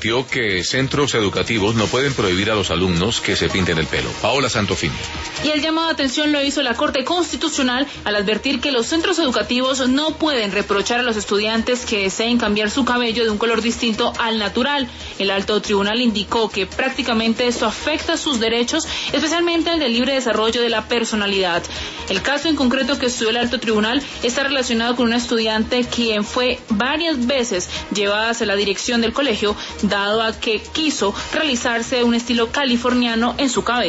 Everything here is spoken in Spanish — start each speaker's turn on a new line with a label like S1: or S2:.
S1: advirtió que centros educativos no pueden prohibir a los alumnos que se pinten el pelo. Paola Santofimio.
S2: Y el llamado de atención lo hizo la Corte Constitucional al advertir que los centros educativos no pueden reprochar a los estudiantes que deseen cambiar su cabello de un color distinto al natural. El alto tribunal indicó que prácticamente esto afecta sus derechos, especialmente el del libre desarrollo de la personalidad. El caso en concreto que estudió el alto tribunal está relacionado con una estudiante quien fue varias veces llevada hacia la dirección del colegio, dado a que quiso realizarse un estilo californiano en su cabello.